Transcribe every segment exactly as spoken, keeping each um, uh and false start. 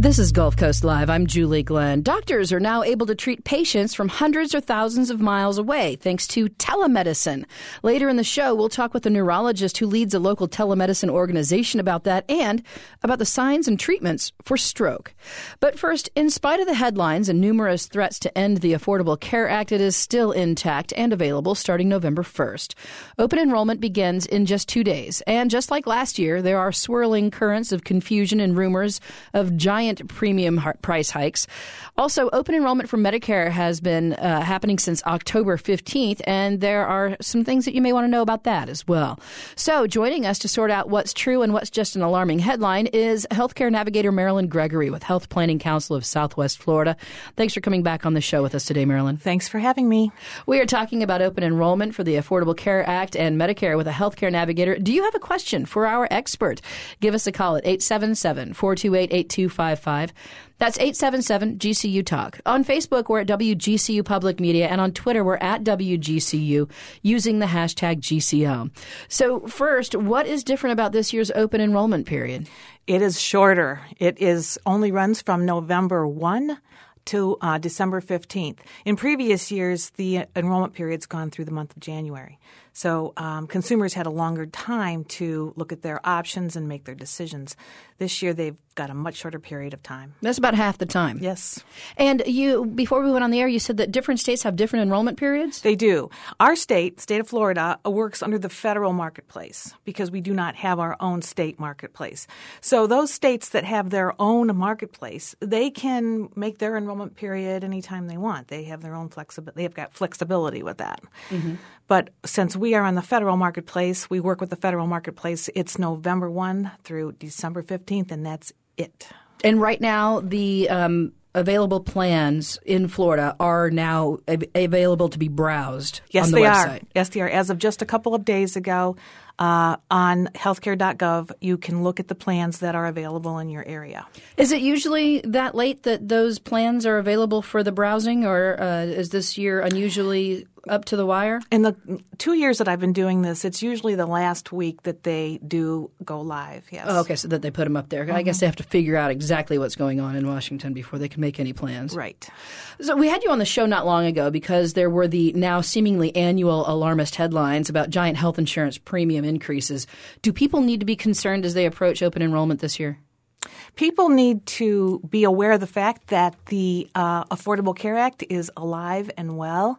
This is Gulf Coast Live. I'm Julie Glenn. Doctors are now able to treat patients from hundreds or thousands of miles away thanks to telemedicine. Later in the show, we'll talk with a neurologist who leads a local telemedicine organization about that and about the signs and treatments for stroke. But first, in spite of the headlines and numerous threats to end the Affordable Care Act, it is still intact and available starting November first. Open enrollment begins in just two days. And just like last year, there are swirling currents of confusion and rumors of giant premium price hikes. Also, open enrollment for Medicare has been uh, happening since October fifteenth, and there are some things that you may want to know about that as well. So joining us to sort out what's true and what's just an alarming headline is healthcare navigator Marilyn Gregory with Health Planning Council of Southwest Florida. Thanks for coming back on the show with us today, Marilyn. Thanks for having me. We are talking about open enrollment for the Affordable Care Act and Medicare with a healthcare navigator. Do you have a question for our expert? Give us a call at eight seven seven, four two eight, eight two five five. That's eight seven seven G C U Talk. On Facebook, we're at W G C U Public Media, and on Twitter, we're at W G C U using the hashtag G C O. So first, what is different about this year's open enrollment period? It is shorter. It is only runs from November first to uh, December fifteenth. In previous years, the enrollment period's gone through the month of January. So um, consumers had a longer time to look at their options and make their decisions. This year, they've got a much shorter period of time. That's about half the time. Yes. And you, before we went on the air, you said that different states have different enrollment periods? They do. Our state, state of Florida, works under the federal marketplace because we do not have our own state marketplace. So those states that have their own marketplace, they can make their enrollment period anytime they want. They have their own flexibility. They've got flexibility with that. Mm-hmm. But since we are on the federal marketplace, we work with the federal marketplace. It's November first through December fifteenth, and that's it. And right now, the um, available plans in Florida are now av- available to be browsed yes, on the they website. Are. Yes, they are. As of just a couple of days ago, uh, on healthcare dot gov, you can look at the plans that are available in your area. Is it usually that late that those plans are available for the browsing, or uh, is this year unusually up to the wire? In the two years that I've been doing this, it's usually the last week that they do go live, yes. Oh, okay, so that they put them up there. Mm-hmm. I guess they have to figure out exactly what's going on in Washington before they can make any plans. Right. So we had you on the show not long ago because there were the now seemingly annual alarmist headlines about giant health insurance premium increases. Do people need to be concerned as they approach open enrollment this year? People need to be aware of the fact that the uh, Affordable Care Act is alive and well.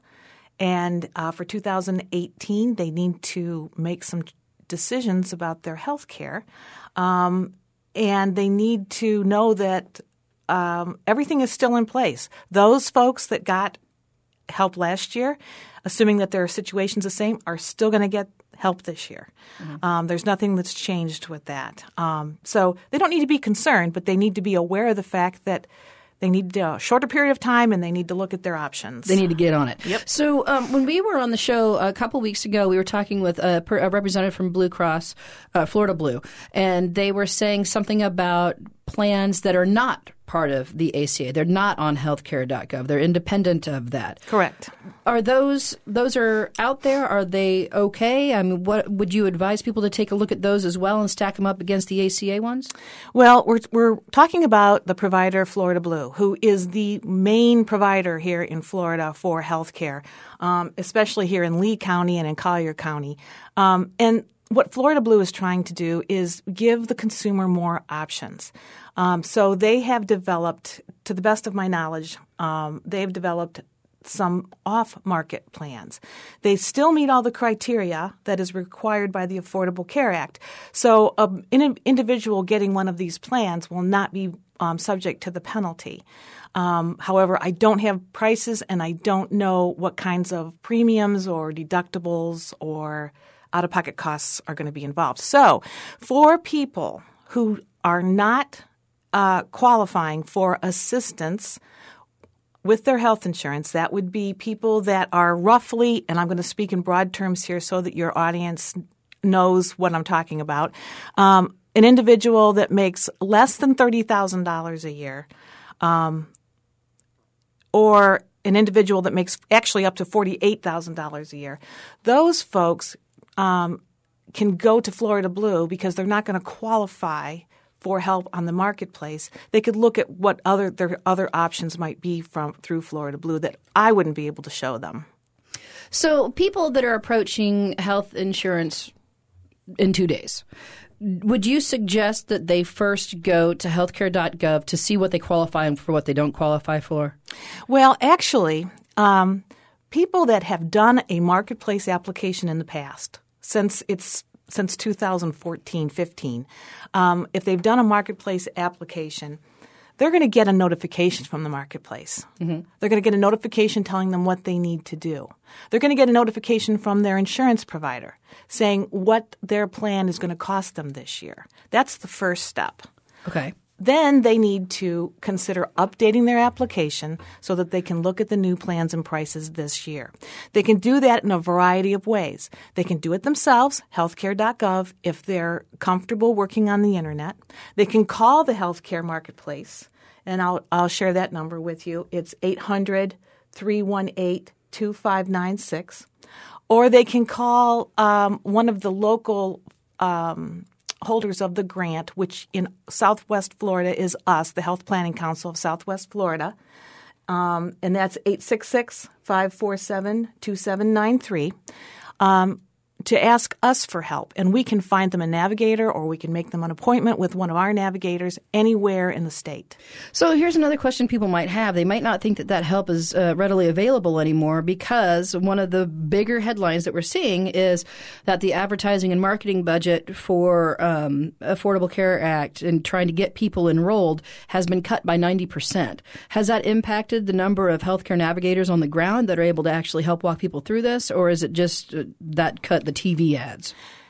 And uh, for two thousand eighteen, they need to make some decisions about their health care. Um, and they need to know that um, everything is still in place. Those folks that got help last year, assuming that their situation's the same, are still going to get help this year. Mm-hmm. Um, there's nothing that's changed with that. Um, so they don't need to be concerned, but they need to be aware of the fact that they need a shorter period of time, and they need to look at their options. They need to get on it. Yep. So um, when we were on the show a couple weeks ago, we were talking with a, a representative from Blue Cross, uh, Florida Blue, and they were saying something about plans that are not part of the A C A. They're not on healthcare dot gov. They're independent of that. Correct. Are those those are out there? Are they okay? I mean, what would you advise people to take a look at those as well and stack them up against the A C A ones? Well, we're we're talking about the provider Florida Blue, who is the main provider here in Florida for healthcare, um, especially here in Lee County and in Collier County. Um, and what Florida Blue is trying to do is give the consumer more options. Um, so they have developed, to the best of my knowledge, um, they've developed some off-market plans. They still meet all the criteria that is required by the Affordable Care Act. So um, an individual getting one of these plans will not be um, subject to the penalty. Um, however, I don't have prices, and I don't know what kinds of premiums or deductibles or out-of-pocket costs are going to be involved. So for people who are not uh, qualifying for assistance with their health insurance, that would be people that are roughly, and I'm going to speak in broad terms here so that your audience knows what I'm talking about, um, an individual that makes less than thirty thousand dollars a year, um, or an individual that makes actually up to forty-eight thousand dollars a year. Those folks um, can go to Florida Blue because they're not going to qualify for help on the marketplace, they could look at what other their other options might be from through Florida Blue that I wouldn't be able to show them. So people that are approaching health insurance in two days, would you suggest that they first go to healthcare dot gov to see what they qualify and for what they don't qualify for? Well, actually, um, people that have done a marketplace application in the past, since it's since two thousand fourteen fifteen, um, if they've done a marketplace application, they're going to get a notification from the marketplace. Mm-hmm. They're going to get a notification telling them what they need to do. They're going to get a notification from their insurance provider saying what their plan is going to cost them this year. That's the first step. Okay. Then they need to consider updating their application so that they can look at the new plans and prices this year. They can do that in a variety of ways. They can do it themselves, healthcare dot gov, if they're comfortable working on the internet. They can call the healthcare marketplace, and I'll I'll share that number with you. It's eight hundred, three one eight, two five nine six. Or they can call um, one of the local um holders of the grant, which in Southwest Florida is us, the Health Planning Council of Southwest Florida, um, and that's eight six six, five four seven, two seven nine three, um, to ask us for help. And we can find them a navigator or we can make them an appointment with one of our navigators anywhere in the state. So here's another question people might have. They might not think that that help is uh, readily available anymore because one of the bigger headlines that we're seeing is that the advertising and marketing budget for um, Affordable Care Act and trying to get people enrolled has been cut by ninety percent. Has that impacted the number of healthcare navigators on the ground that are able to actually help walk people through this, or is it just uh, that cut the T V ads?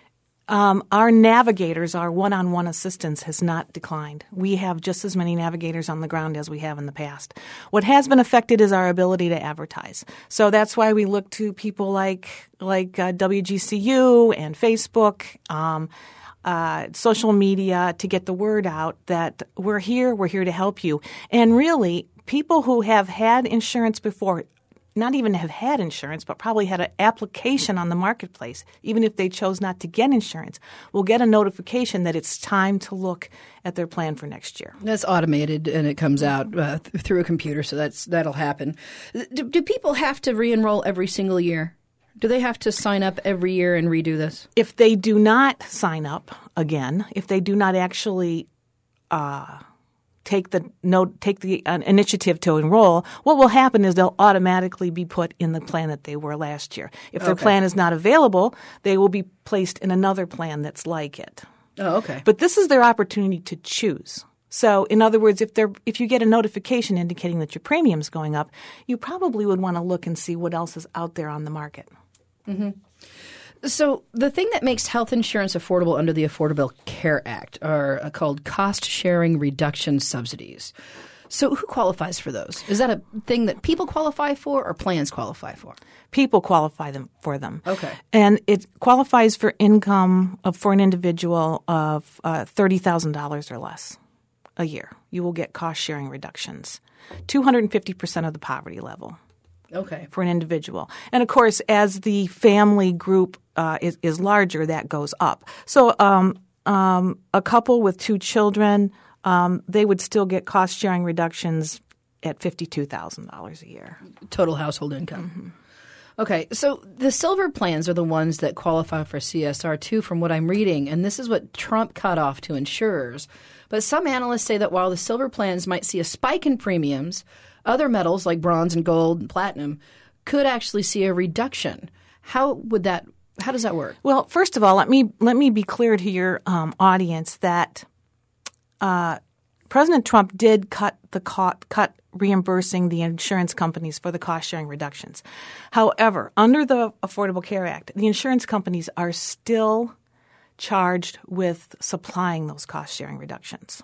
Um, our navigators, our one-on-one assistance has not declined. We have just as many navigators on the ground as we have in the past. What has been affected is our ability to advertise. So that's why we look to people like like uh, W G C U and Facebook, um, uh, social media to get the word out that we're here, we're here to help you. And really, people who have had insurance before, not even have had insurance, but probably had an application on the marketplace, even if they chose not to get insurance, will get a notification that it's time to look at their plan for next year. That's automated, and it comes out uh, th- through a computer, so that's that'll happen. Do, do people have to re-enroll every single year? Do they have to sign up every year and redo this? If they do not sign up again, if they do not actually uh take the no take the uh, initiative to enroll, what will happen is they'll automatically be put in the plan that they were last year. If their okay. plan is not available, they will be placed in another plan that's like it. Oh, okay. But this is their opportunity to choose. So, in other words, if they're if you get a notification indicating that your premium is going up, you probably would want to look and see what else is out there on the market. Mm-hmm. So the thing that makes health insurance affordable under the Affordable Care Act are called cost-sharing reduction subsidies. So who qualifies for those? Is that a thing that people qualify for or plans qualify for? People qualify them for them. Okay. And it qualifies for income of, for an individual of uh, thirty thousand dollars or less a year. You will get cost-sharing reductions, two hundred fifty percent of the poverty level. Okay. For an individual. And, of course, as the family group uh, is, is larger, that goes up. So um, um, a couple with two children, um, they would still get cost-sharing reductions at fifty-two thousand dollars a year. Total household income. Mm-hmm. Okay. So the silver plans are the ones that qualify for C S R two from what I'm reading, and this is what Trump cut off to insurers. But some analysts say that while the silver plans might see a spike in premiums, other metals like bronze and gold and platinum could actually see a reduction. How would that? How does that work? Well, first of all, let me let me be clear to your um, audience that uh, President Trump did cut the co- cut reimbursing the insurance companies for the cost sharing reductions. However, under the Affordable Care Act, the insurance companies are still charged with supplying those cost sharing reductions.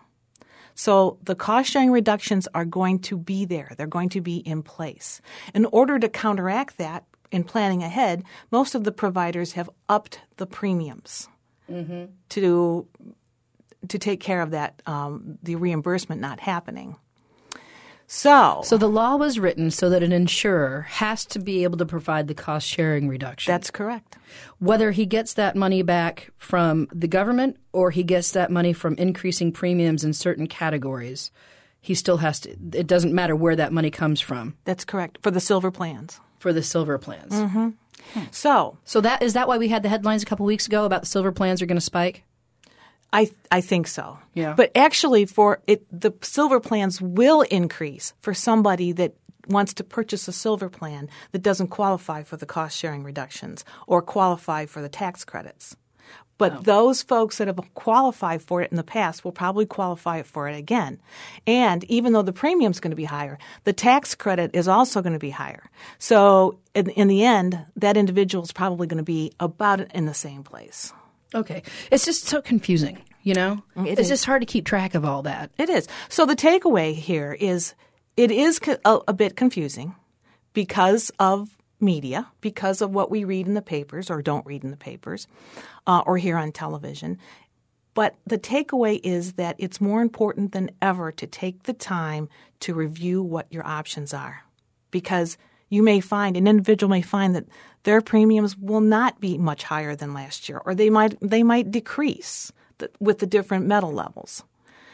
So the cost-sharing reductions are going to be there. They're going to be in place. In order to counteract that in planning ahead, most of the providers have upped the premiums mm-hmm. to to take care of that, um, the reimbursement not happening. So, So the law was written so that an insurer has to be able to provide the cost sharing reduction. that's correct. Whether he gets that money back from the government or he gets that money from increasing premiums in certain categories, he still has to – it doesn't matter where that money comes from That's correct for the silver plans. for the silver plans. Mm-hmm. So, So that is that why we had the headlines a couple weeks ago about the silver plans are going to spike? I I think so. Yeah. But actually, for it, the silver plans will increase for somebody that wants to purchase a silver plan that doesn't qualify for the cost sharing reductions or qualify for the tax credits. But Oh. those folks that have qualified for it in the past will probably qualify for it again. And even though the premium is going to be higher, the tax credit is also going to be higher. So in, in the end, that individual is probably going to be about in the same place. Okay. It's just so confusing, you know? It it's is. just hard to keep track of all that. It is. So the takeaway here is it is co- a, a bit confusing because of media, because of what we read in the papers or don't read in the papers uh, or hear on television. But the takeaway is that it's more important than ever to take the time to review what your options are, because you may find, an individual may find that their premiums will not be much higher than last year, or they might they might decrease th- with the different metal levels.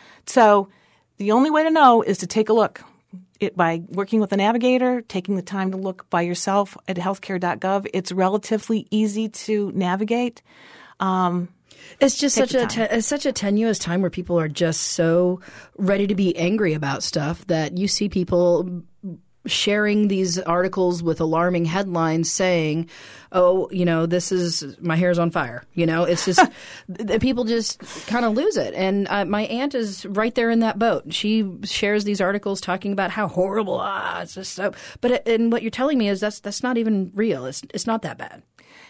So the only way to know is to take a look it, by working with a navigator, taking the time to look by yourself at healthcare dot gov. It's relatively easy to navigate. Um, It's just Take such the a time. te- it's such a tenuous time where people are just so ready to be angry about stuff that you see people sharing these articles with alarming headlines saying, "Oh, you know, this is my hair's on fire." You know, it's just th- people just kind of lose it. And uh, my aunt is right there in that boat. She shares these articles talking about how horrible ah, it's just so. But it, and what you're telling me is that's that's not even real. It's it's not that bad.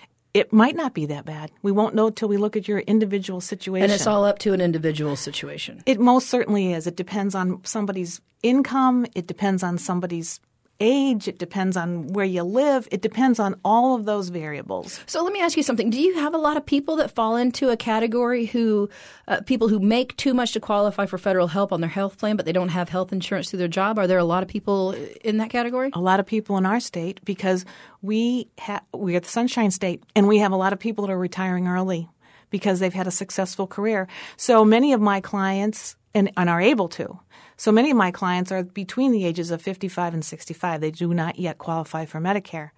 It might not be that bad. We won't know till we look at your individual situation. And it's all up to an individual situation. It most certainly is. It depends on somebody's income. It depends on somebody's age. It depends on where you live. It depends on all of those variables. So let me ask you something. Do you have a lot of people that fall into a category who, uh, people who make too much to qualify for federal help on their health plan, but they don't have health insurance through their job? Are there a lot of people in that category? A lot of people in our state, because we ha- we are the Sunshine State, and we have a lot of people that are retiring early because they've had a successful career. So many of my clients, and, and are able to, so many of my clients are between the ages of fifty-five and sixty-five. They do not yet qualify for Medicare.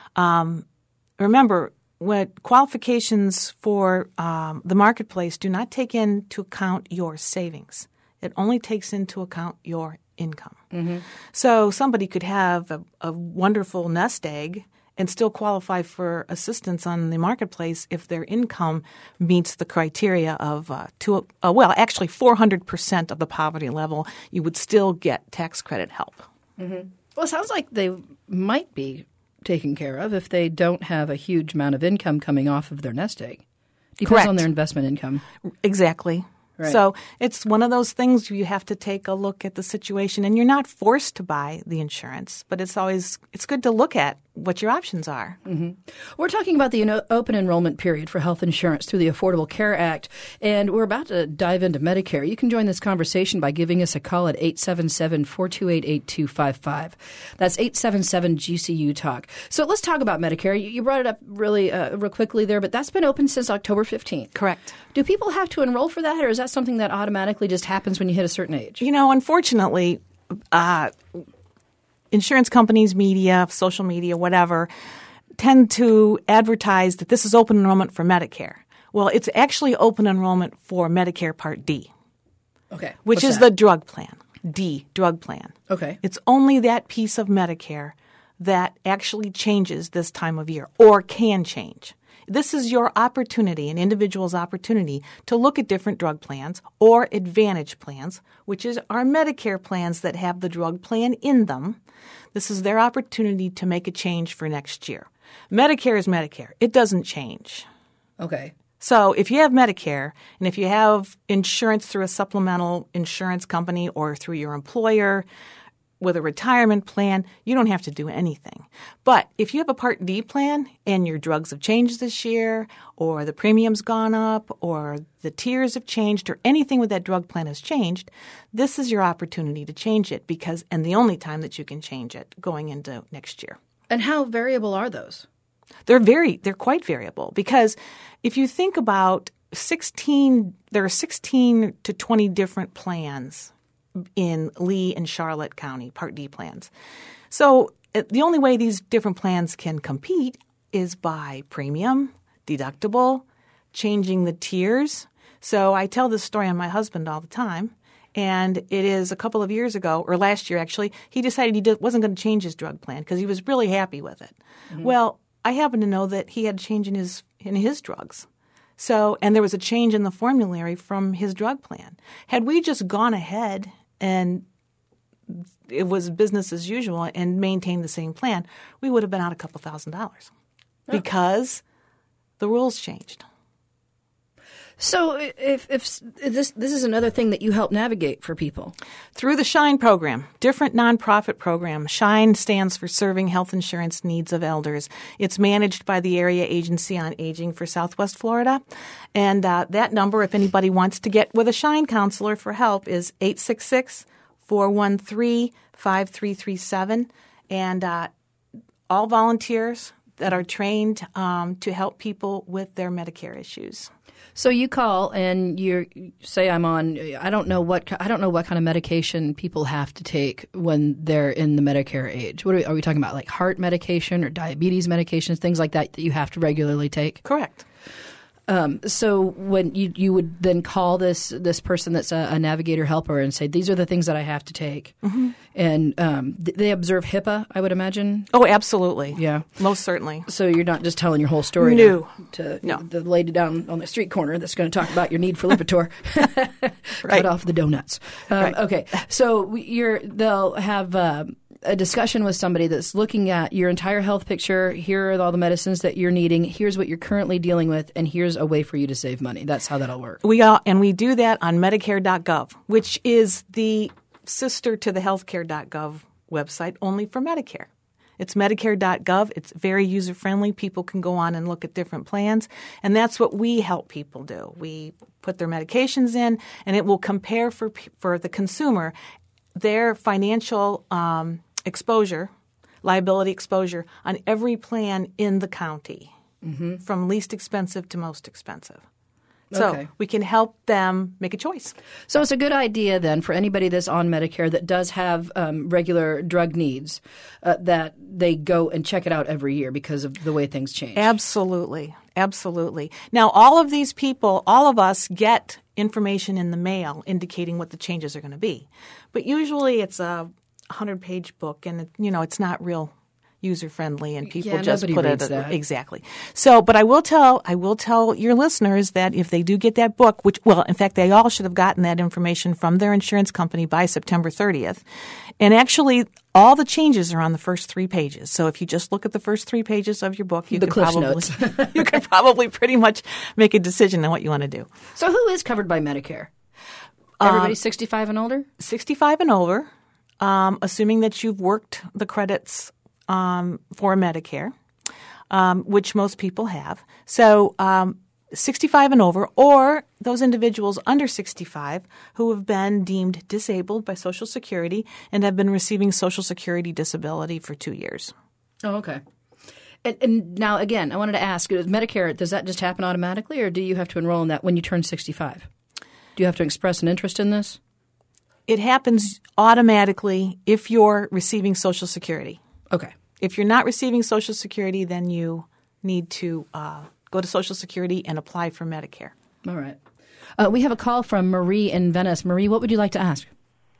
Um, remember, what qualifications for um, the marketplace do not take into account your savings. It only takes into account your income. Mm-hmm. So somebody could have a, a wonderful nest egg and still qualify for assistance on the marketplace if their income meets the criteria of uh, two, uh, well, actually four hundred percent of the poverty level. You would still get tax credit help. Mm-hmm. Well, it sounds like they might be taken care of if they don't have a huge amount of income coming off of their nest egg. Depends Correct. on their investment income. Exactly. Right. So it's one of those things you have to take a look at the situation, and you're not forced to buy the insurance, but it's always it's good to look at what your options are. Mm-hmm. We're talking about the eno- open enrollment period for health insurance through the Affordable Care Act, and we're about to dive into Medicare. You can join this conversation by giving us a call at eight seven seven, four two eight, eight two five five. That's eight seven seven G C U Talk. So let's talk about Medicare. You, you brought it up really uh, real quickly there, but that's been open since October fifteenth. Correct. Do people have to enroll for that, or is that something that automatically just happens when you hit a certain age? You know, unfortunately, uh, insurance companies, media, social media, whatever, tend to advertise that this is open enrollment for Medicare. Well, it's actually open enrollment for Medicare Part D, Okay. which What's is that? the drug plan, D, drug plan. Okay. It's only that piece of Medicare that actually changes this time of year or can change. This is your opportunity, an individual's opportunity, to look at different drug plans or Advantage plans, which is our Medicare plans that have the drug plan in them. This is their opportunity to make a change for next year. Medicare is Medicare. It doesn't change. Okay. So if you have Medicare and if you have insurance through a supplemental insurance company or through your employer, with a retirement plan, you don't have to do anything. But if you have a Part D plan and your drugs have changed this year, or the premium's gone up, or the tiers have changed, or anything with that drug plan has changed, this is your opportunity to change it because, and the only time that you can change it going into next year. And how variable are those? They're very, they're quite variable because if you think about sixteen, there are sixteen to twenty different plans in Lee and Charlotte County, Part D plans. So the only way these different plans can compete is by premium, deductible, changing the tiers. So I tell this story on my husband all the time. And it is a couple of years ago, or last year actually, he decided he did, wasn't going to change his drug plan because he was really happy with it. Mm-hmm. Well, I happen to know that he had a change in his in his drugs. So, and there was a change in the formulary from his drug plan. Had we just gone ahead and it was business as usual and maintained the same plan, we would have been out a couple thousand dollars oh. because the rules changed. So if, if this this is another thing that you help navigate for people. Through the SHINE program, different nonprofit program. SHINE stands for Serving Health Insurance Needs of Elders. It's managed by the Area Agency on Aging for Southwest Florida. And uh, that number, if anybody wants to get with a SHINE counselor for help, is eight six six, four one three, five three three seven. And uh, all volunteers that are trained um, to help people with their Medicare issues. So you call and you say I'm on. I don't know what I don't know what kind of medication people have to take when they're in the Medicare age. What are we, are we talking about? Like heart medication or diabetes medications, things like that that you have to regularly take? Correct. Um, so when you you would then call this this person that's a, a navigator helper and say these are the things that I have to take, mm-hmm. and um, th- they observe HIPAA, I would imagine. Oh, absolutely. Yeah, most certainly. So you're not just telling your whole story no. to, to no. the lady down on the street corner that's going to talk about your need for Lipitor. Right. Cut off the donuts. Um, right. Okay, so you're they'll have. Uh, a discussion with somebody that's looking at your entire health picture. Here are all the medicines that you're needing. Here's what you're currently dealing with, and here's a way for you to save money. That's how that'll work. We all, and we do that on Medicare dot gov, which is the sister to the healthcare dot gov website, only for Medicare. It's Medicare dot gov. It's very user-friendly. People can go on and look at different plans, and that's what we help people do. We put their medications in, and it will compare for for the consumer their financial um, exposure, liability exposure on every plan in the county, mm-hmm. from least expensive to most expensive. So okay. we can help them make a choice. So it's a good idea then for anybody that's on Medicare that does have um, regular drug needs uh, that they go and check it out every year because of the way things change. Absolutely. Absolutely. Now, all of these people, all of us get information in the mail indicating what the changes are going to be. But usually it's a hundred-page book, and it, you know it's not real user-friendly, and people yeah, just put it that. exactly. So, but I will tell I will tell your listeners that if they do get that book, which well, in fact, they all should have gotten that information from their insurance company by September thirtieth, and actually. All the changes are on the first three pages. So if you just look at the first three pages of your book, you the can Cliff probably Notes. you can probably pretty much make a decision on what you want to do. So who is covered by Medicare? Everybody um, sixty-five and older? sixty-five and over, um, assuming that you've worked the credits um, for Medicare, um, which most people have. So um, sixty-five and over, or those individuals under sixty-five who have been deemed disabled by Social Security and have been receiving Social Security disability for two years. Oh, okay. And, and now, again, I wanted to ask, Medicare, does that just happen automatically, or do you have to enroll in that when you turn sixty-five? Do you have to express an interest in this? It happens automatically if you're receiving Social Security. Okay. If you're not receiving Social Security, then you need to uh, go to Social Security and apply for Medicare. All right. Uh, we have a call from Marie in Venice. Marie, what would you like to ask?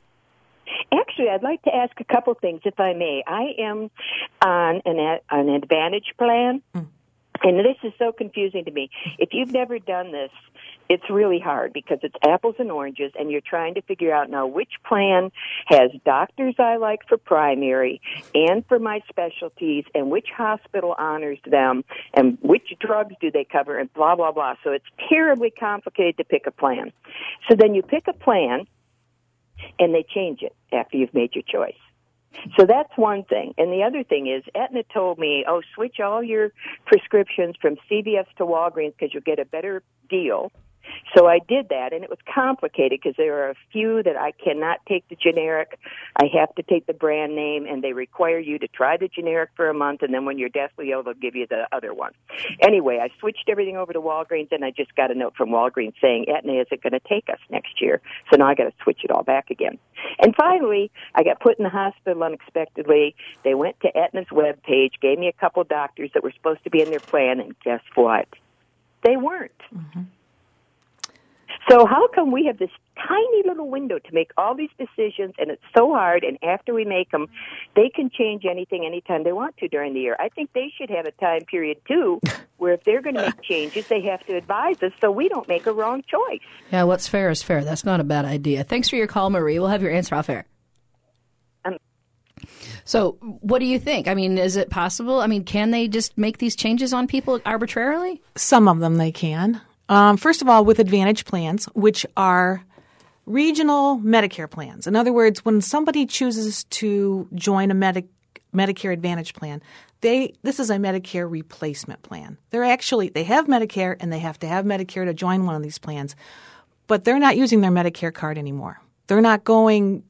Actually, I'd like to ask a couple things, if I may. I am on an, an Advantage plan, mm. and this is so confusing to me. If you've never done this, it's really hard because it's apples and oranges, and you're trying to figure out now which plan has doctors I like for primary and for my specialties, and which hospital honors them, and which drugs do they cover, and blah, blah, blah. So it's terribly complicated to pick a plan. So then you pick a plan, and they change it after you've made your choice. So that's one thing. And the other thing is, Aetna told me, oh, switch all your prescriptions from C V S to Walgreens because you'll get a better deal. So I did that, and it was complicated because there are a few that I cannot take the generic. I have to take the brand name, and they require you to try the generic for a month, and then when you're deathly ill, they'll give you the other one. Anyway, I switched everything over to Walgreens, and I just got a note from Walgreens saying Aetna isn't going to take us next year, so now I got to switch it all back again. And finally, I got put in the hospital unexpectedly. They went to Aetna's webpage, gave me a couple doctors that were supposed to be in their plan, and guess what? They weren't. Mm-hmm. So how come we have this tiny little window to make all these decisions, and it's so hard, and after we make them, they can change anything anytime they want to during the year? I think they should have a time period, too, where if they're going to make changes, they have to advise us so we don't make a wrong choice. Yeah, what's fair is fair. That's not a bad idea. Thanks for your call, Marie. We'll have your answer off air. Um, so what do you think? I mean, is it possible? I mean, can they just make these changes on people arbitrarily? Some of them they can. Um, first of all, with Advantage plans, which are regional Medicare plans. In other words, when somebody chooses to join a Medi- Medicare Advantage plan, they this is a Medicare replacement plan. They're actually they have Medicare and they have to have Medicare to join one of these plans, but they're not using their Medicare card anymore. They're not going.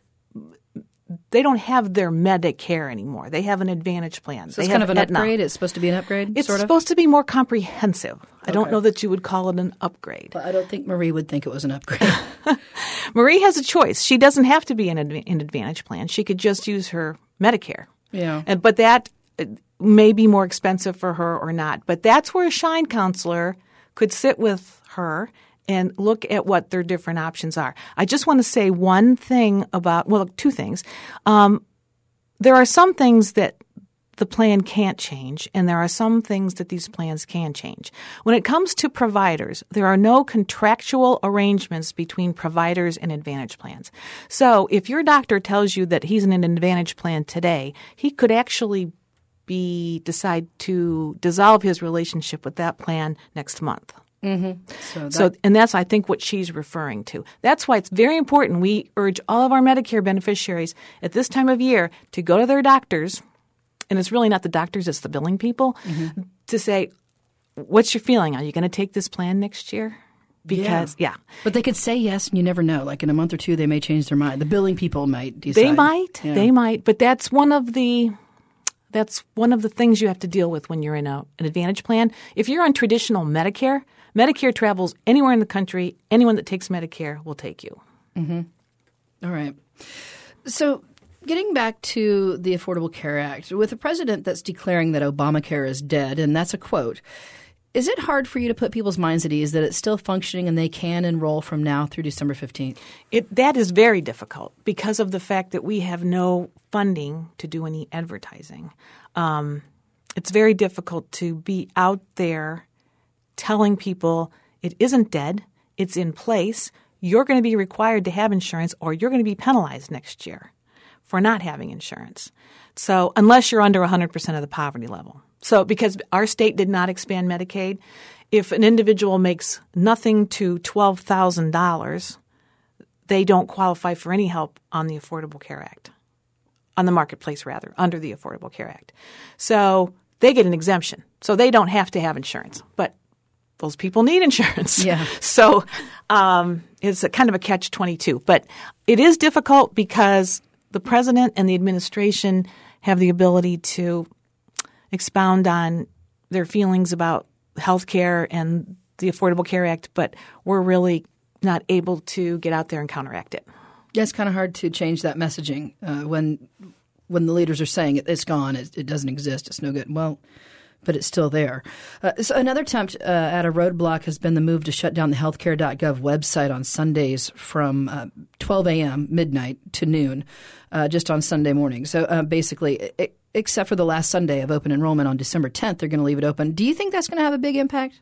They don't have their Medicare anymore. They have an Advantage plan. So they it's kind of an Aetna. upgrade? It's supposed to be an upgrade, It's sort of? supposed to be more comprehensive. Okay. I don't know that you would call it an upgrade. Well, I don't think Marie would think it was an upgrade. Marie has a choice. She doesn't have to be in an Advantage plan. She could just use her Medicare. Yeah. And, but that may be more expensive for her or not. But that's where a Shine counselor could sit with her and look at what their different options are. I just want to say one thing about, well, two things. Um, there are some things that the plan can't change, and there are some things that these plans can change. When it comes to providers, there are no contractual arrangements between providers and Advantage plans. So if your doctor tells you that he's in an Advantage plan today, he could actually be decide to dissolve his relationship with that plan next month. Mm-hmm. So, that- so, and that's, I think, what she's referring to. That's why it's very important. We urge all of our Medicare beneficiaries at this time of year to go to their doctors, and it's really not the doctors, it's the billing people, mm-hmm. to say, what's your feeling? Are you going to take this plan next year? Because, yeah. yeah. But they could say yes, and you never know. Like in a month or two, they may change their mind. The billing people might decide. They might. Yeah. They might. But that's one of the... That's one of the things you have to deal with when you're in a, an Advantage plan. If you're on traditional Medicare, Medicare travels anywhere in the country. Anyone that takes Medicare will take you. Mm-hmm. All right. So getting back to the Affordable Care Act, with a president that's declaring that Obamacare is dead, and that's a quote, is it hard for you to put people's minds at ease that it's still functioning and they can enroll from now through December fifteenth? It, that is very difficult because of the fact that we have no funding to do any advertising. Um, it's very difficult to be out there telling people it isn't dead, it's in place, you're going to be required to have insurance or you're going to be penalized next year for not having insurance. So unless you're under one hundred percent of the poverty level. So because our state did not expand Medicaid, if an individual makes nothing to twelve thousand dollars, they don't qualify for any help on the Affordable Care Act, on the marketplace rather, under the Affordable Care Act. So they get an exemption. So they don't have to have insurance. But those people need insurance. Yeah. So um, it's a kind of a catch twenty-two. But it is difficult because the president and the administration have the ability to expound on their feelings about health care and the Affordable Care Act, but we're really not able to get out there and counteract it. Yeah, it's kind of hard to change that messaging uh, when when the leaders are saying it, it's gone, it, it doesn't exist, it's no good. Well, but it's still there. Uh, so another attempt uh, at a roadblock has been the move to shut down the healthcare dot gov website on Sundays from uh, twelve a.m. midnight to noon, uh, just on Sunday morning. So uh, basically, it, except for the last Sunday of open enrollment on December tenth, they're going to leave it open. Do you think that's going to have a big impact?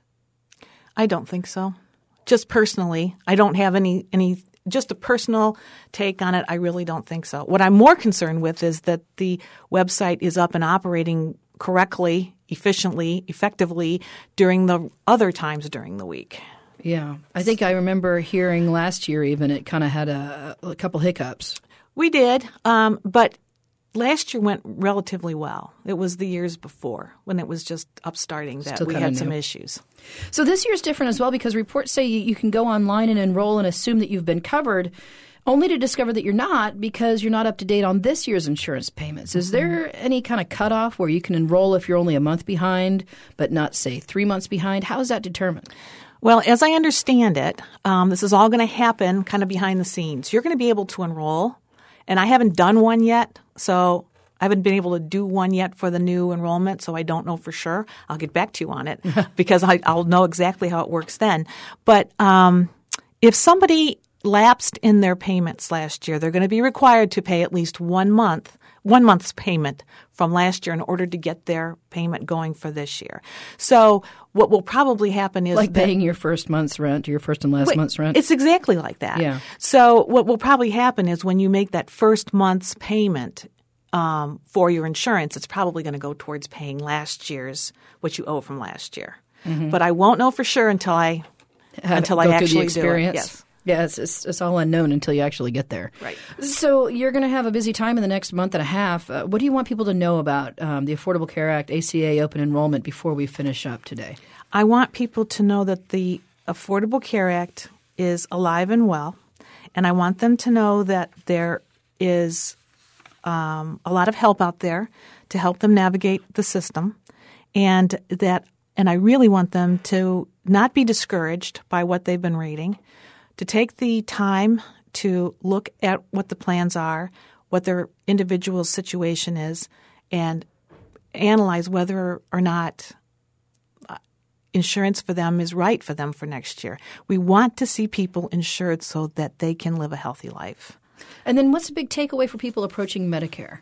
I don't think so. Just personally, I don't have any any just a personal take on it. I really don't think so. What I'm more concerned with is that the website is up and operating correctly, efficiently, effectively during the other times during the week. Yeah. I think I remember hearing last year even it kind of had a, a couple hiccups. We did, um, but last year went relatively well. It was the years before when it was just upstarting that Still we kinda had new. some issues. So this year's different as well because reports say you, you can go online and enroll and assume that you've been covered, only to discover that you're not because you're not up to date on this year's insurance payments. Is there any kind of cutoff where you can enroll if you're only a month behind, but not, say, three months behind? How is that determined? Well, as I understand it, um, this is all going to happen kind of behind the scenes. You're going to be able to enroll, and I haven't done one yet, so I haven't been able to do one yet for the new enrollment, so I don't know for sure. I'll get back to you on it because I, I'll know exactly how it works then. But um, if somebody lapsed in their payments last year, they're going to be required to pay at least one month, one month's payment from last year in order to get their payment going for this year. So what will probably happen is Like that, paying your first month's rent or your first and last Wait, month's rent? It's exactly like that. Yeah. So what will probably happen is when you make that first month's payment um, for your insurance, it's probably going to go towards paying last year's, what you owe from last year. Mm-hmm. But I won't know for sure until I Have until go I through actually the experience. do it. Yes. Yeah, it's, it's, it's all unknown until you actually get there. Right. So you're going to have a busy time in the next month and a half. Uh, what do you want people to know about um, the Affordable Care Act, A C A open enrollment before we finish up today? I want people to know that the Affordable Care Act is alive and well, and I want them to know that there is um, a lot of help out there to help them navigate the system, and that and I really want them to not be discouraged by what they've been reading, to take the time to look at what the plans are, what their individual situation is, and analyze whether or not insurance for them is right for them for next year. We want to see people insured so that they can live a healthy life. And then what's the big takeaway for people approaching Medicare?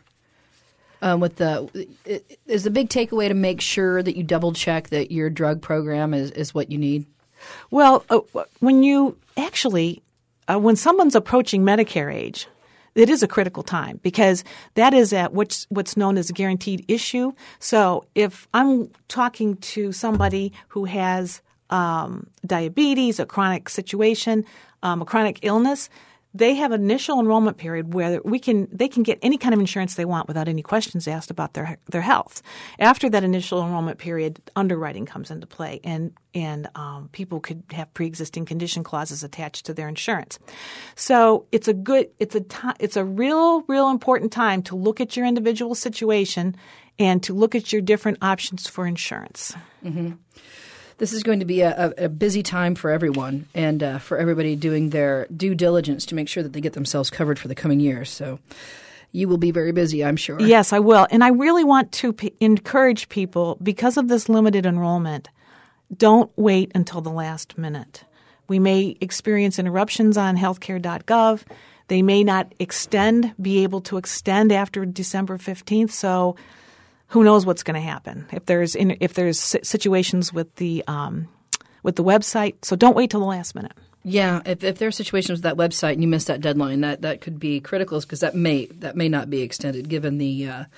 Um, with the is the big takeaway to make sure that you double check that your drug program is, is what you need? Well, uh, when you actually uh, when someone's approaching Medicare age, it is a critical time because that is at what's what's known as a guaranteed issue. So if I'm talking to somebody who has um, diabetes, a chronic situation, um, a chronic illness, they have an initial enrollment period where we can they can get any kind of insurance they want without any questions asked about their their health. After that initial enrollment period, underwriting comes into play, and and um, people could have pre-existing condition clauses attached to their insurance. So it's a good it's a t- it's a real real important time to look at your individual situation and to look at your different options for insurance. Mm-hmm. This is going to be a, a busy time for everyone and uh, for everybody doing their due diligence to make sure that they get themselves covered for the coming years. So you will be very busy, I'm sure. Yes, I will. And I really want to p- encourage people, because of this limited enrollment, don't wait until the last minute. We may experience interruptions on healthcare dot gov. They may not extend, be able to extend after December fifteenth. So who knows what's going to happen if there's in, if there's situations with the um, with the website. So don't wait till the last minute. Yeah, if, if there are situations with that website and you miss that deadline, that, that could be critical because that may that may not be extended given the uh,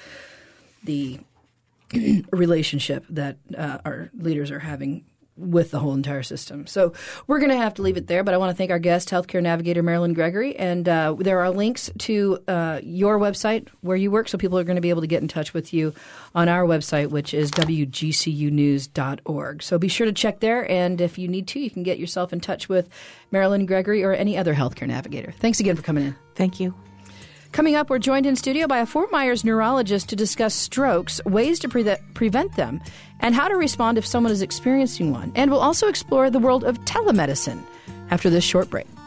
the relationship that uh, our leaders are having with the whole entire system. So we're going to have to leave it there, but I want to thank our guest, healthcare navigator Marilyn Gregory, and uh, there are links to uh, your website where you work, so people are going to be able to get in touch with you on our website, which is w g c u news dot org. So be sure to check there, and if you need to, you can get yourself in touch with Marilyn Gregory or any other healthcare navigator. Thanks again for coming in. Thank you. Coming up, we're joined in studio by a Fort Myers neurologist to discuss strokes, ways to pre- prevent them, and how to respond if someone is experiencing one. And we'll also explore the world of telemedicine after this short break.